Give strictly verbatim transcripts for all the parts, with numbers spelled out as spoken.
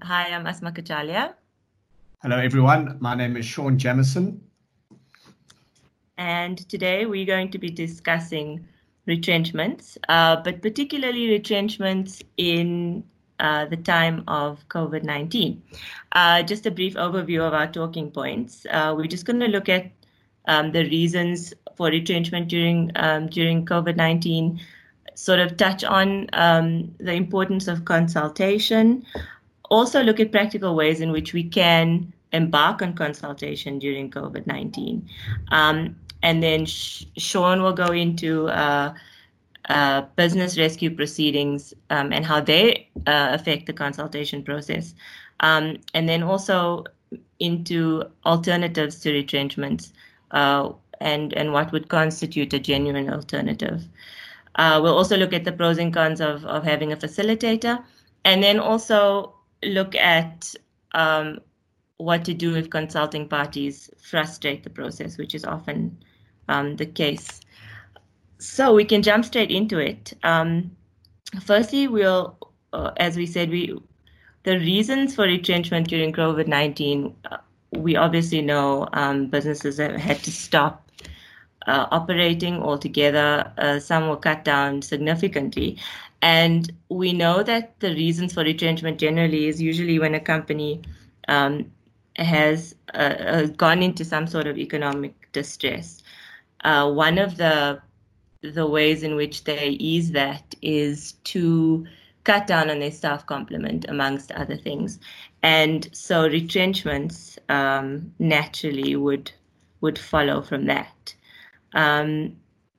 Hi, I'm Asma Kachalia. Hello, everyone. My name is Sean Jamison. And today we're going to be discussing retrenchments, uh, but particularly retrenchments in uh, the time of COVID nineteen. Uh, just a brief overview of our talking points. Uh, we're just going to look at um, the reasons for retrenchment during um, during COVID nineteen, sort of touch on um, the importance of consultation, also look at practical ways in which we can embark on consultation during COVID nineteen. Um, and then Sh- Sean will go into uh, uh, business rescue proceedings um, and how they uh, affect the consultation process. Um, and then also into alternatives to retrenchments uh, and, and what would constitute a genuine alternative. Uh, we'll also look at the pros and cons of, of having a facilitator, and then also look at um, what to do if consulting parties frustrate the process, which is often um, the case. So we can jump straight into it. Um, firstly, we'll, uh, as we said, we the reasons for retrenchment during COVID nineteen, uh, we obviously know um, businesses have had to stop Uh, operating altogether. Uh, some were cut down significantly. And we know that the reasons for retrenchment generally is usually when a company um, has uh, uh, gone into some sort of economic distress. Uh, one of the the ways in which they ease that is to cut down on their staff complement, amongst other things. And so retrenchments um, naturally would would follow from that. Um,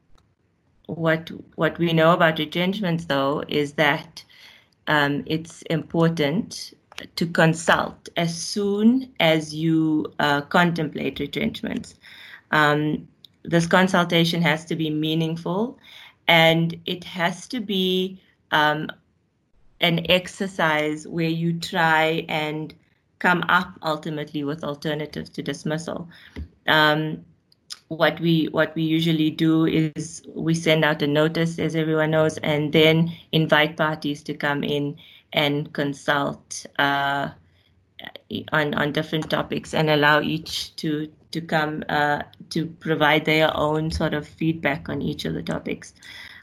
what what we know about retrenchments, though, is that um, it's important to consult as soon as you uh, contemplate retrenchments. Um, this consultation has to be meaningful, and it has to be um, an exercise where you try and come up ultimately with alternatives to dismissal. Um, What we what we usually do is we send out a notice, as everyone knows, and then invite parties to come in and consult uh, on on different topics, and allow each to to come uh, to provide their own sort of feedback on each of the topics.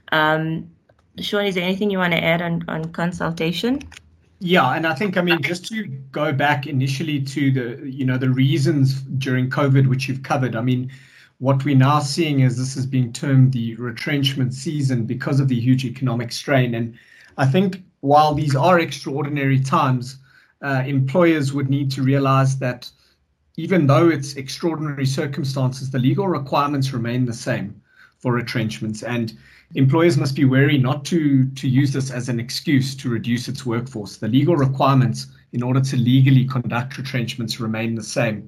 Um, Sean, is there anything you want to add on on consultation? Yeah, and I think, I mean, just to go back initially to the, you know, the reasons during COVID, which you've covered. I mean, what we're now seeing is this is being termed the retrenchment season because of the huge economic strain. And I think while these are extraordinary times, uh, employers would need to realize that even though it's extraordinary circumstances, the legal requirements remain the same for retrenchments. And employers must be wary not to, to use this as an excuse to reduce its workforce. The legal requirements in order to legally conduct retrenchments remain the same.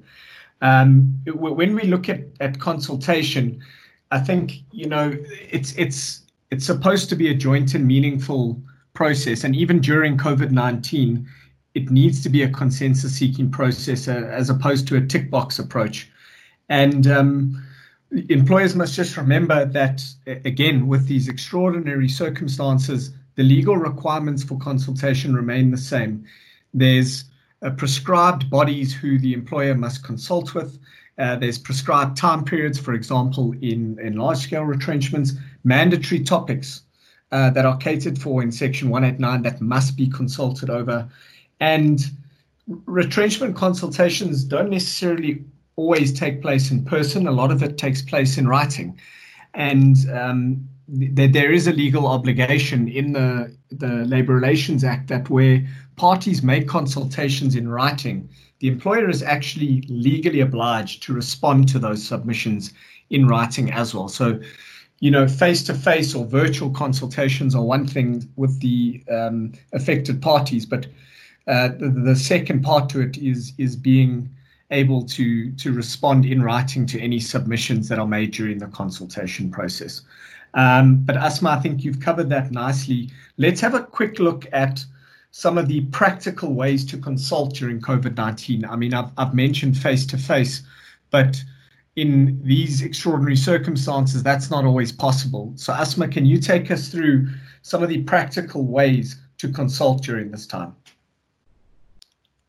Um, when we look at, at consultation, I think, you know, it's it's it's supposed to be a joint and meaningful process. And even during COVID nineteen, it needs to be a consensus-seeking process uh, as opposed to a tick box approach. And um, employers must just remember that, again, with these extraordinary circumstances, the legal requirements for consultation remain the same. There's Uh, prescribed bodies who the employer must consult with. Uh, there's prescribed time periods, for example, in, in large-scale retrenchments, mandatory topics uh, that are catered for in Section one eighty-nine that must be consulted over. And retrenchment consultations don't necessarily always take place in person. A lot of it takes place in writing. And um, th- there is a legal obligation in the, the Labour Relations Act that where parties make consultations in writing, the employer is actually legally obliged to respond to those submissions in writing as well. So, you know, face-to-face or virtual consultations are one thing with the um, affected parties, but uh, the, the second part to it is is being able to to respond in writing to any submissions that are made during the consultation process. Um, but Asma, I think you've covered that nicely. Let's have a quick look at some of the practical ways to consult during COVID nineteen. I mean, I've, I've mentioned face-to-face, but in these extraordinary circumstances, that's not always possible. So Asma, can you take us through some of the practical ways to consult during this time?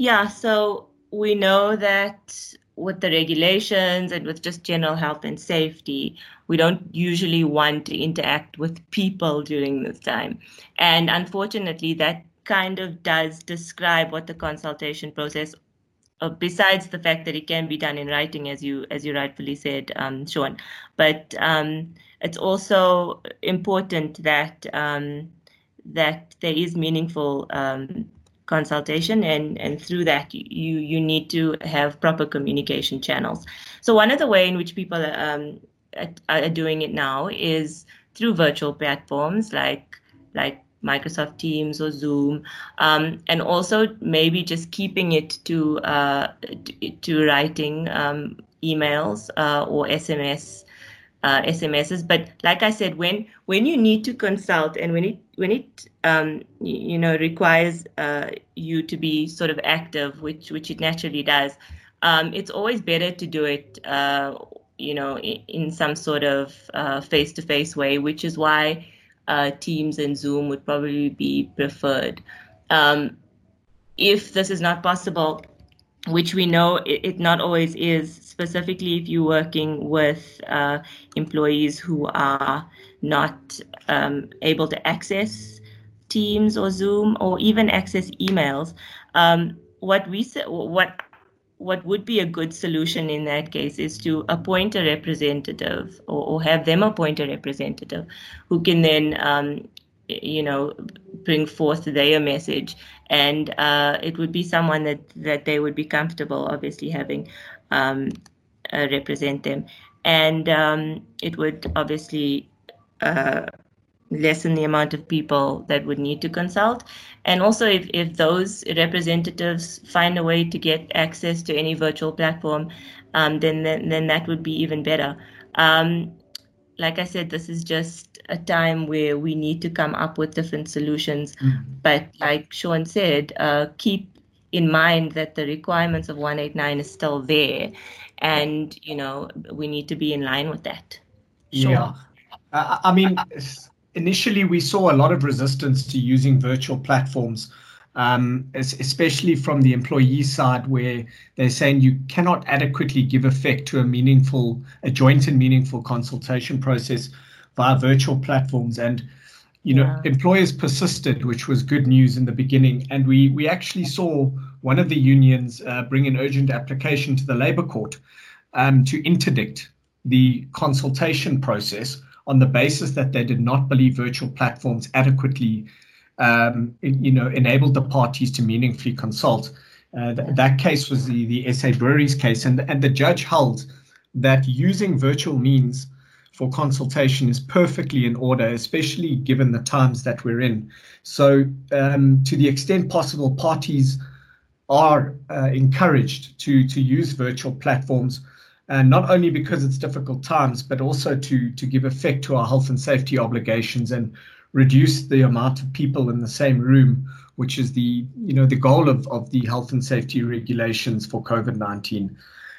Yeah, so we know that with the regulations and with just general health and safety, we don't usually want to interact with people during this time. And unfortunately, that kind of does describe what the consultation process, uh, besides the fact that it can be done in writing, as you as you rightfully said, um, Sean. But um, it's also important that um, that there is meaningful um, consultation, and and through that you you need to have proper communication channels. So one of the way in which people um, are doing it now is through virtual platforms like like Microsoft Teams or Zoom, um, and also maybe just keeping it to uh, to, to writing um, emails uh, or S M S uh, S M Ses. But like I said, when when you need to consult and when it when it um, you know requires uh, you to be sort of active, which which it naturally does, um, it's always better to do it uh, you know in, in some sort of uh, face-to-face way, which is why uh, Teams and Zoom would probably be preferred. Um, if this is not possible, which we know it, it not always is, specifically if you're working with uh, employees who are not um, able to access Teams or Zoom or even access emails. Um, what we what what would be a good solution in that case is to appoint a representative, or, or have them appoint a representative who can then um, you know, bring forth their message, and uh, it would be someone that, that they would be comfortable, obviously, having um, uh, represent them, and um, it would obviously uh, lessen the amount of people that would need to consult. And also, if, if those representatives find a way to get access to any virtual platform, um, then, then then that would be even better. Um, like I said, this is just a time where we need to come up with different solutions. Mm. But like Sean said, uh, keep in mind that the requirements of one eighty-nine is still there, and you know we need to be in line with that. Sean. Yeah, uh, I mean, initially we saw a lot of resistance to using virtual platforms, um, especially from the employee side, where they're saying you cannot adequately give effect to a meaningful, a joint and meaningful consultation process via virtual platforms. And, you know, yeah. employers persisted, which was good news in the beginning. And we we actually saw one of the unions uh, bring an urgent application to the Labour Court um, to interdict the consultation process on the basis that they did not believe virtual platforms adequately Um, you know, enabled the parties to meaningfully consult. Uh, th- that case was the, the S A Breweries case, and, and the judge held that using virtual means for consultation is perfectly in order, especially given the times that we're in. So um, to the extent possible, parties are uh, encouraged to, to use virtual platforms, and not only because it's difficult times, but also to, to give effect to our health and safety obligations and reduce the amount of people in the same room, which is the you know the goal of, of the health and safety regulations for COVID nineteen.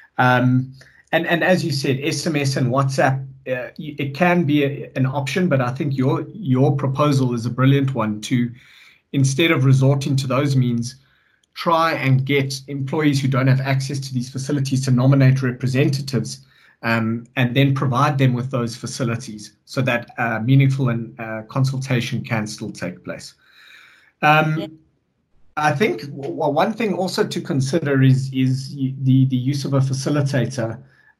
Um, and and as you said, S M S and WhatsApp, uh, it can be a, an option, but I think your your proposal is a brilliant one to, instead of resorting to those means, try and get employees who don't have access to these facilities to nominate representatives. Um, and then provide them with those facilities so that uh, meaningful and uh, consultation can still take place. Um, yeah. I think well, one thing also to consider is is the the use of a facilitator.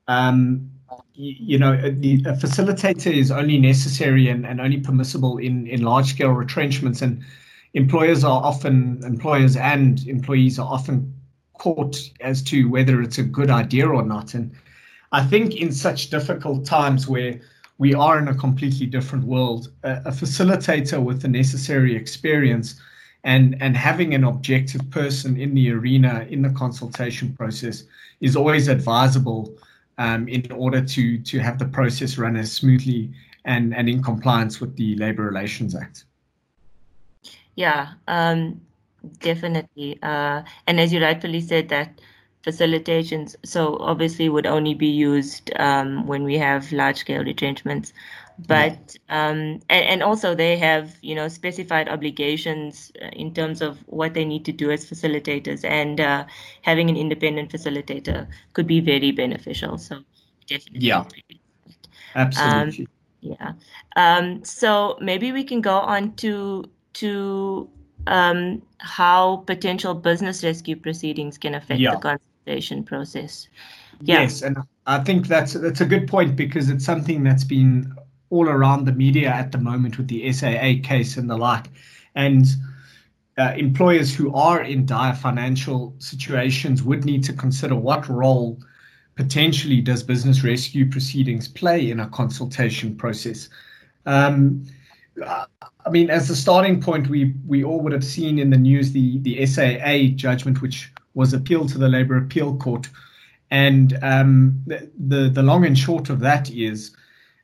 Um, you, you know, the a facilitator is only necessary and, and only permissible in in large scale retrenchments, and employers are often employers and employees are often caught as to whether it's a good idea or not. And I think in such difficult times where we are in a completely different world, a, a facilitator with the necessary experience and, and having an objective person in the arena, in the consultation process, is always advisable um, in order to, to have the process run as smoothly and, and in compliance with the Labour Relations Act. Yeah, um, definitely. Uh, and as you rightfully said, that facilitations, so obviously would only be used um, when we have large-scale retrenchments. But um, and, and also they have, you know, specified obligations in terms of what they need to do as facilitators, and uh, having an independent facilitator could be very beneficial. So definitely. Yeah, absolutely. Um, yeah. Um, so maybe we can go on to to um, how potential business rescue proceedings can affect Yeah. the consultation process. Yeah. Yes, and I think that's that's a good point, because it's something that's been all around the media at the moment with the S A A case and the like. And uh, employers who are in dire financial situations would need to consider what role potentially does business rescue proceedings play in a consultation process. Um, I mean, as a starting point, we we all would have seen in the news the the S A A judgment, which was appealed to the Labour Appeal Court. And um, the, the the long and short of that is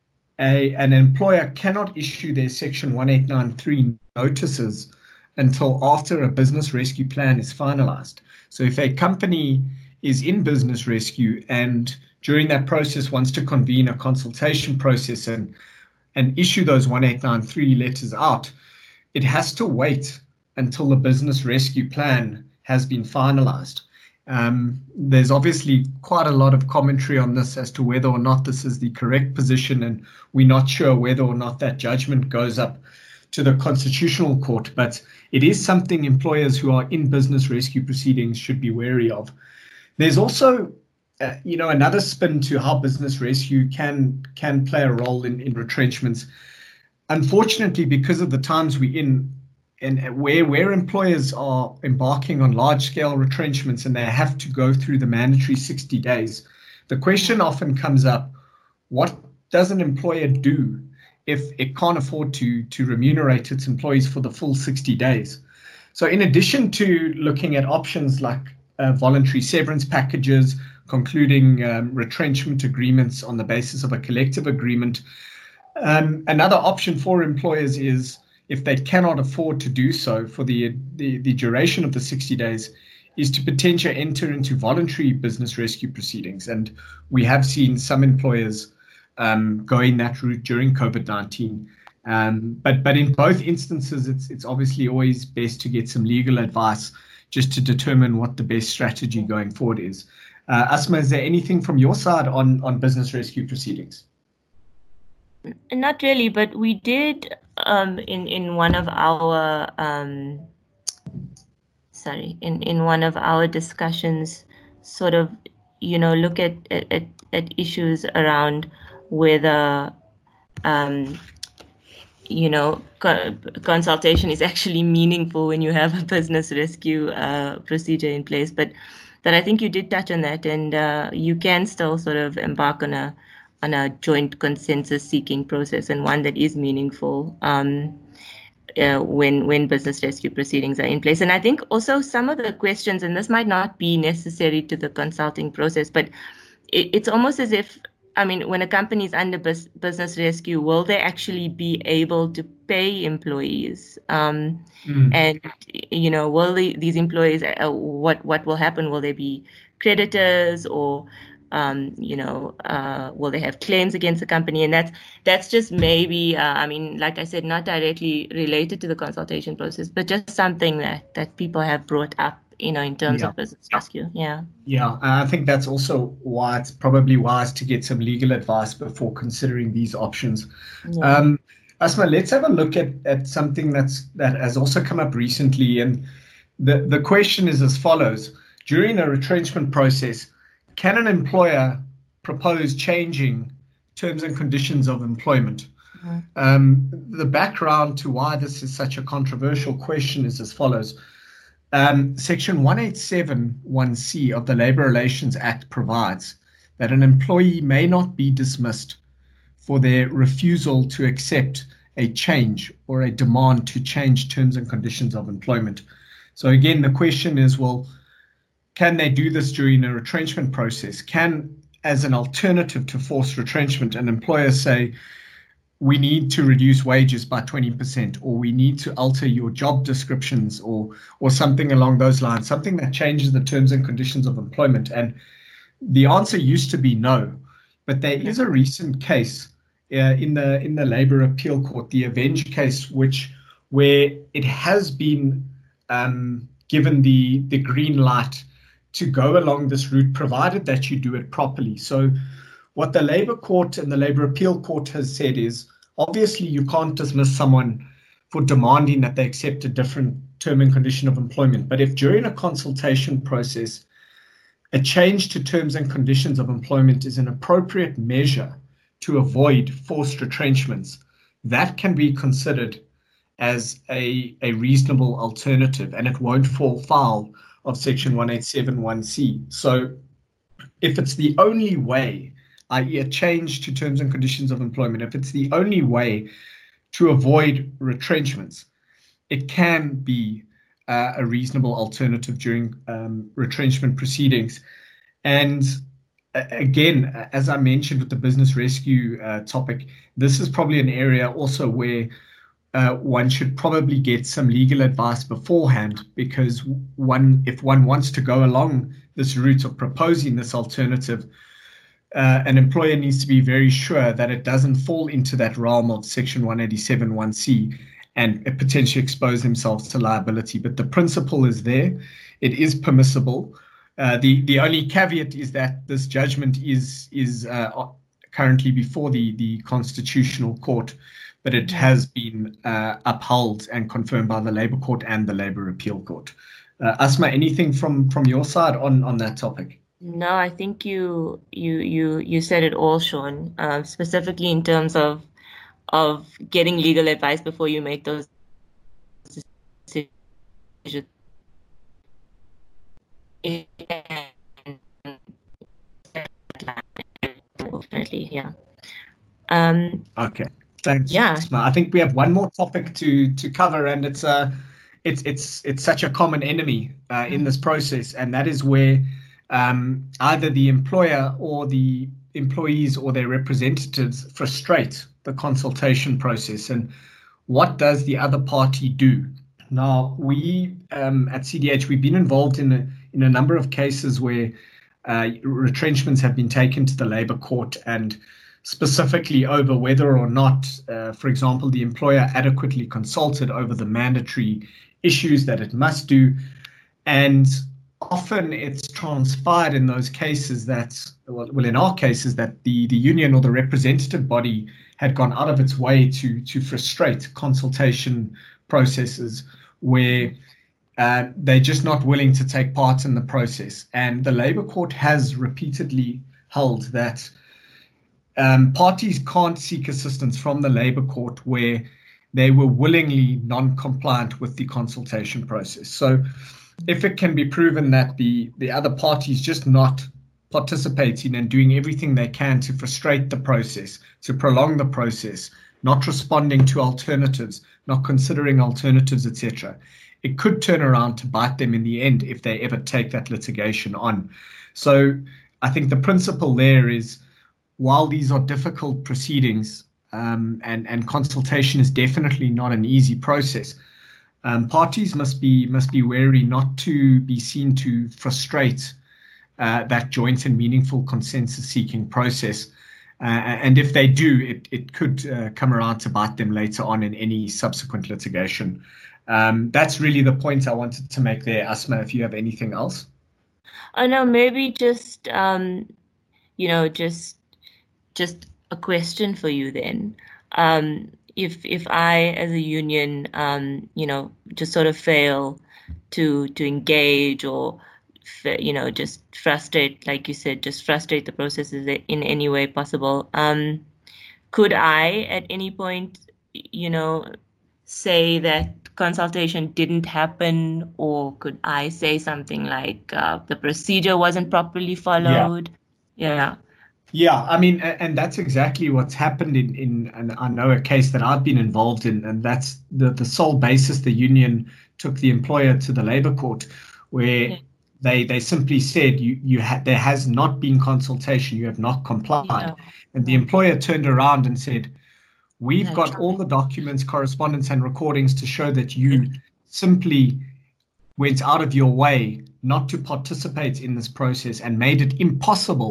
a an employer cannot issue their Section one eight nine three notices until after a business rescue plan is finalized. So if a company is in business rescue and during that process wants to convene a consultation process and and issue those one eight nine three letters out, it has to wait until the business rescue plan has been finalized. Um, there's obviously quite a lot of commentary on this as to whether or not this is the correct position, and we're not sure whether or not that judgment goes up to the Constitutional Court, but it is something employers who are in business rescue proceedings should be wary of. There's also, uh, you know, another spin to how business rescue can can play a role in, in retrenchments. Unfortunately, because of the times we're in, and where where employers are embarking on large-scale retrenchments and they have to go through the mandatory sixty days, the question often comes up, what does an employer do if it can't afford to, to remunerate its employees for the full sixty days? So in addition to looking at options like uh, voluntary severance packages, concluding um, retrenchment agreements on the basis of a collective agreement, um, another option for employers is, if they cannot afford to do so for the, the, the duration of the sixty days, is to potentially enter into voluntary business rescue proceedings. And we have seen some employers um, going that route during COVID nineteen. Um, but but in both instances, it's it's obviously always best to get some legal advice just to determine what the best strategy going forward is. Uh, Asma, is there anything from your side on, on business rescue proceedings? Not really, but we did um, in in one of our um, sorry in, in one of our discussions, sort of, you know, look at at, at issues around whether um, you know co- consultation is actually meaningful when you have a business rescue uh, procedure in place. But that I think you did touch on that, and uh, you can still sort of embark on a on a joint consensus seeking process, and one that is meaningful um, uh, when when business rescue proceedings are in place. And I think also some of the questions, and this might not be necessary to the consulting process, but it, it's almost as if, I mean, when a company is under bus- business rescue, will they actually be able to pay employees? Um, mm. And, you know, will they, these employees, uh, what what will happen? Will they be creditors, or Um, you know, uh, will they have claims against the company? And that's that's just maybe, uh, I mean, like I said, not directly related to the consultation process, but just something that, that people have brought up, you know, in terms yeah. of business rescue. Yeah. Yeah, I think that's also why it's probably wise to get some legal advice before considering these options. Yeah. Um, Asma, let's have a look at, at something that's that has also come up recently. And the, the question is as follows. During a retrenchment process, can an employer propose changing terms and conditions of employment? Mm-hmm. Um, the background to why this is such a controversial question is as follows. Um, Section one eighty-seven one C of the Labour Relations Act provides that an employee may not be dismissed for their refusal to accept a change or a demand to change terms and conditions of employment. So again, the question is, well, can they do this during a retrenchment process? Can, as an alternative to forced retrenchment, an employer say, we need to reduce wages by twenty percent, or we need to alter your job descriptions, or or something along those lines, something that changes the terms and conditions of employment? And the answer used to be no. But there is a recent case uh, in the in the Labour Appeal Court, the Avenge case, which where it has been um, given the the green light to go along this route, provided that you do it properly. So what the Labour Court and the Labour Appeal Court has said is, obviously you can't dismiss someone for demanding that they accept a different term and condition of employment. But if during a consultation process, a change to terms and conditions of employment is an appropriate measure to avoid forced retrenchments, that can be considered as a, a reasonable alternative, and it won't fall foul of Section one eighty-seven one C. So if it's the only way, that is a change to terms and conditions of employment, if it's the only way to avoid retrenchments, it can be uh, a reasonable alternative during um, retrenchment proceedings. And uh, again, as I mentioned with the business rescue uh, topic, this is probably an area also where uh, one should probably get some legal advice beforehand, because one, if one wants to go along this route of proposing this alternative, Uh, an employer needs to be very sure that it doesn't fall into that realm of Section one eighty-seven one C and potentially expose themselves to liability. But the principle is there. It is permissible. Uh, the, the only caveat is that this judgment is is uh, currently before the, the Constitutional Court, but it has been uh, upheld and confirmed by the Labour Court and the Labour Appeal Court. Uh, Asma, anything from, from your side on, on that topic? No, I think you you you you said it all, Sean. Um, specifically in terms of of getting legal advice before you make those decisions. Definitely, yeah. Um, okay, thanks. Yeah, I think we have one more topic to to cover, and it's a uh, it's it's it's such a common enemy uh, in this process, and that is where Um, either the employer or the employees or their representatives frustrate the consultation process. And what does the other party do? Now, we um, at C D H, we've been involved in a, in a number of cases where uh, retrenchments have been taken to the Labour Court, and specifically over whether or not, uh, for example, the employer adequately consulted over the mandatory issues that it must do. And often it's transpired in those cases that, well, in our cases, that the, the union or the representative body had gone out of its way to, to frustrate consultation processes where uh, they're just not willing to take part in the process. And the Labour Court has repeatedly held that um, parties can't seek assistance from the Labour Court where they were willingly non-compliant with the consultation process. So if it can be proven that the, the other party is just not participating and doing everything they can to frustrate the process, to prolong the process, not responding to alternatives, not considering alternatives, et cetera, it could turn around to bite them in the end if they ever take that litigation on. So I think the principle there is, while these are difficult proceedings, um, and, and consultation is definitely not an easy process, Um, parties must be must be wary not to be seen to frustrate uh, that joint and meaningful consensus-seeking process. Uh, and if they do, it, it could uh, come around to bite them later on in any subsequent litigation. Um, that's really the point I wanted to make there. Asma, if you have anything else? Oh, no, maybe just, um, you know, just just a question for you then. Um, If if I, as a union, um, you know, just sort of fail to to engage or, you know, just frustrate, like you said, just frustrate the processes in any way possible, um, could I at any point, you know, say that consultation didn't happen, or could I say something like uh, the procedure wasn't properly followed? Yeah. yeah. Yeah, I mean, and that's exactly what's happened in, in and I know a case that I've been involved in, and that's the, the sole basis the union took the employer to the Labour Court, where yeah. they they simply said, you you ha- there has not been consultation, you have not complied. Yeah. And the employer turned around and said, we've got all the documents, correspondence and recordings to show that you simply went out of your way not to participate in this process and made it impossible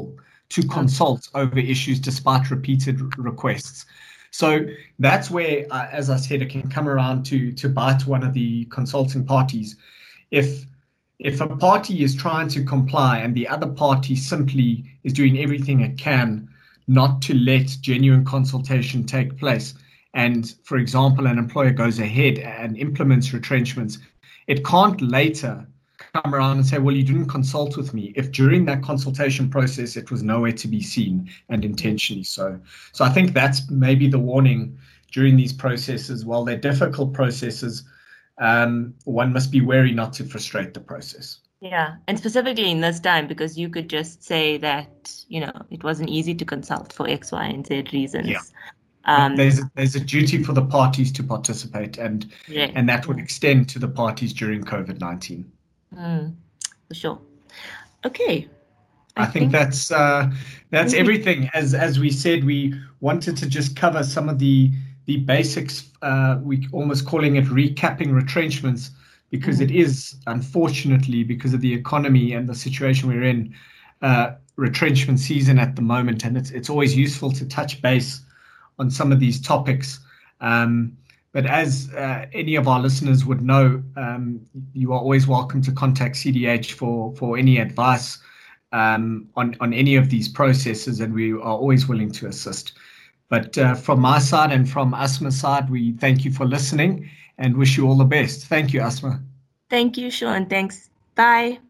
to consult over issues despite repeated requests. So that's where, uh, as I said, it can come around to to bite one of the consulting parties. If if a party is trying to comply and the other party simply is doing everything it can not to let genuine consultation take place, and, for example, an employer goes ahead and implements retrenchments, it can't later come around and say, well, you didn't consult with me, if during that consultation process it was nowhere to be seen, and intentionally so. So I think that's maybe the warning during these processes. While they're difficult processes, um, one must be wary not to frustrate the process. Yeah, and specifically in this time, because you could just say that, you know, it wasn't easy to consult for X, Y, and Z reasons. Yeah. Um, there's a, there's a duty for the parties to participate, and yeah. and that would extend to the parties during COVID nineteen. Mm, for sure. Okay. I, I think, think that's uh, that's everything. As as we said, we wanted to just cover some of the the basics. Uh, we almost calling it recapping retrenchments, because mm. it is, unfortunately, because of the economy and the situation we're in, uh, retrenchment season at the moment, and it's it's always useful to touch base on some of these topics. Um, but as uh, any of our listeners would know, um, you are always welcome to contact C D H for, for any advice um, on, on any of these processes, and we are always willing to assist. But uh, from my side and from ASMA's side, we thank you for listening and wish you all the best. Thank you, ASMA. Thank you, Sean. Thanks. Bye.